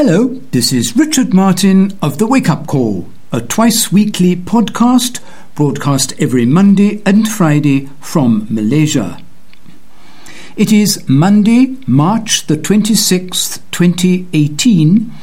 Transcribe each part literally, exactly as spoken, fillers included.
Hello, this is Richard Martin of The Wake Up Call, a twice-weekly podcast broadcast every Monday and Friday from Malaysia. It is Monday, March the twenty-sixth, twenty eighteen,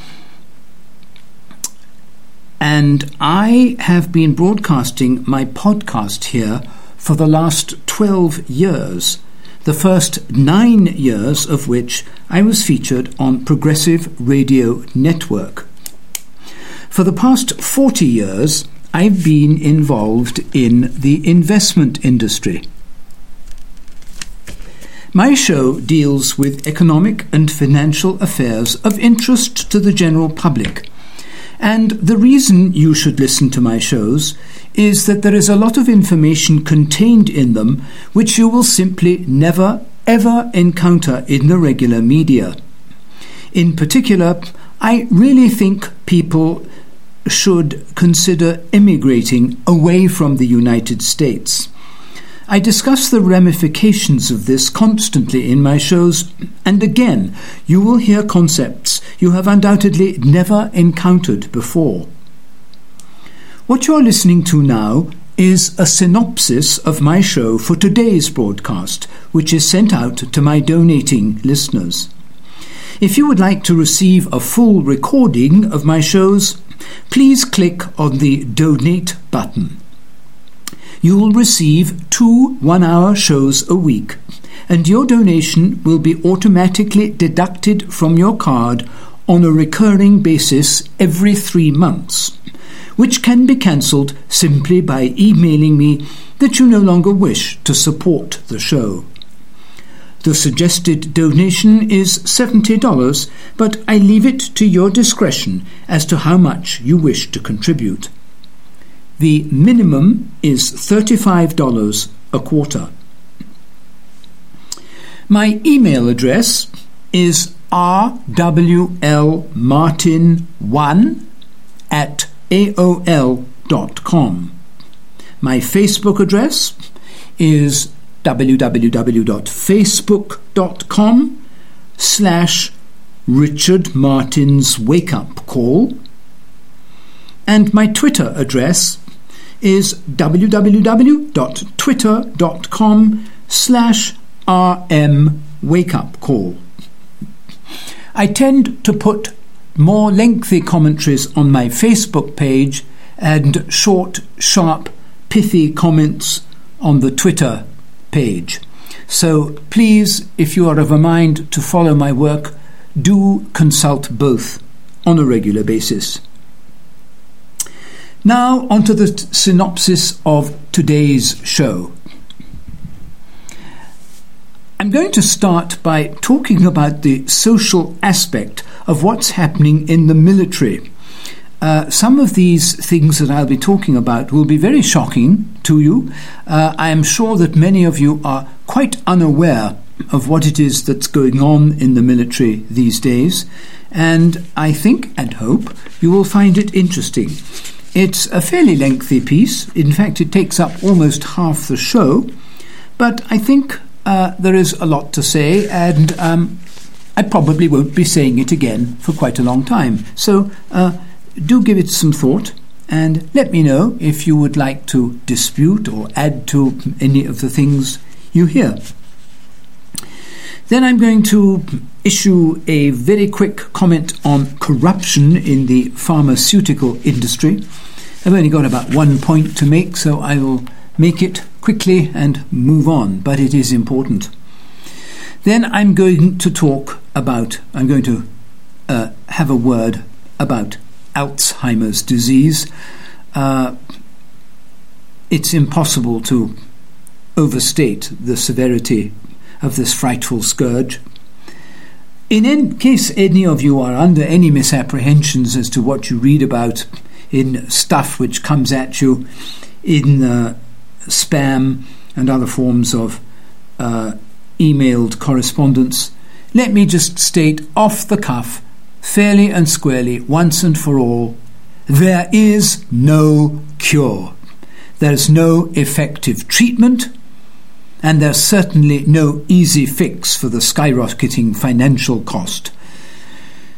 and I have been broadcasting my podcast here for the last twelve years, the first nine years of which I was featured on Progressive Radio Network. For the past forty years, I've been involved in the investment industry. My show deals with economic and financial affairs of interest to the general public. And the reason you should listen to my shows is that there is a lot of information contained in them which you will simply never, ever encounter in the regular media. In particular, I really think people should consider immigrating away from the United States. I discuss the ramifications of this constantly in my shows, and again, you will hear concepts you have undoubtedly never encountered before. What you are listening to now is a synopsis of my show for today's broadcast, which is sent out to my donating listeners. If you would like to receive a full recording of my shows, please click on the Donate button. You will receive two one-hour shows a week, and your donation will be automatically deducted from your card on a recurring basis every three months, which can be cancelled simply by emailing me that you no longer wish to support the show. The suggested donation is seventy dollars, but I leave it to your discretion as to how much you wish to contribute. The minimum is thirty-five dollars a quarter. My email address is r w l martin one at a o l dot com. My Facebook address is w w w dot facebook dot com slash Richard Martin's Wake Up Call. And my Twitter address is w w w dot twitter dot com slash r m wake up call. I tend to put more lengthy commentaries on my Facebook page and short, sharp, pithy comments on the Twitter page. So please, if you are of a mind to follow my work, do consult both on a regular basis. Now onto the t- synopsis of today's show. I'm going to start by talking about the social aspect of what's happening in the military. Uh, some of these things that I'll be talking about will be very shocking to you. Uh, I am sure that many of you are quite unaware of what it is that's going on in the military these days, and I think and hope you will find it interesting. It's a fairly lengthy piece. In fact, it takes up almost half the show, but I think uh, there is a lot to say, and um, I probably won't be saying it again for quite a long time. So uh, do give it some thought, and let me know if you would like to dispute or add to any of the things you hear. Then I'm going to issue a very quick comment on corruption in the pharmaceutical industry. I've only got about one point to make, so I will make it quickly and move on, but it is important. Then I'm going to talk about, I'm going to uh, have a word about Alzheimer's disease. Uh, it's impossible to overstate the severity of this frightful scourge. In any case any of you are under any misapprehensions as to what you read about in stuff which comes at you in uh, spam and other forms of uh, emailed correspondence, let me just state off the cuff, fairly and squarely, once and for all, there is no cure. There's no effective treatment, and there's certainly no easy fix for the skyrocketing financial cost.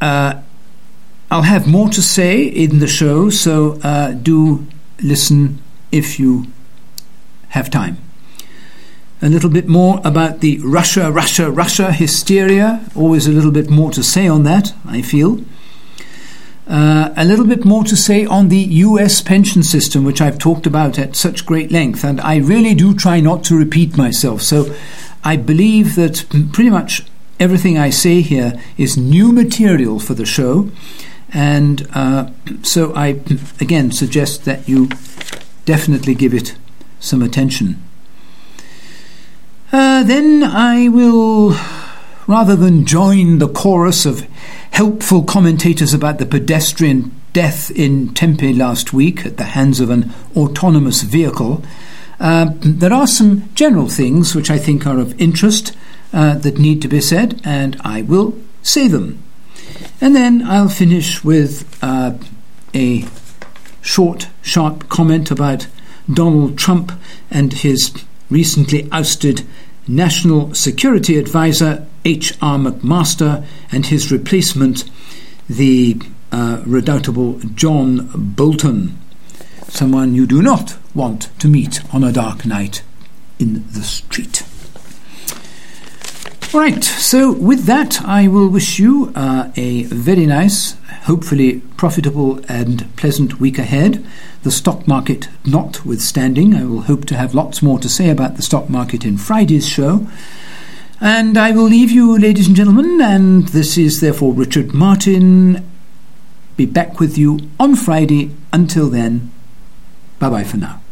uh, I'll have more to say in the show, so uh, do listen if you have time. A little bit more about the Russia, Russia, Russia hysteria. Always a little bit more to say on that, I feel. Uh, a little bit more to say on the U S pension system, which I've talked about at such great length, and I really do try not to repeat myself. So I believe that pretty much everything I say here is new material for the show, and uh, so I again suggest that you definitely give it some attention. Uh, then I will, rather than join the chorus of helpful commentators about the pedestrian death in Tempe last week at the hands of an autonomous vehicle, uh, there are some general things which I think are of interest uh, that need to be said, and I will say them. And then I'll finish with uh, a short, sharp comment about Donald Trump and his recently ousted National Security Advisor H R McMaster and his replacement, the uh, redoubtable John Bolton, someone you do not want to meet on a dark night in the street. Right, so with that, I will wish you uh, a very nice, hopefully profitable and pleasant week ahead. The stock market notwithstanding, I will hope to have lots more to say about the stock market in Friday's show. And I will leave you, ladies and gentlemen, and this is therefore Richard Martin. Be back with you on Friday. Until then, bye-bye for now.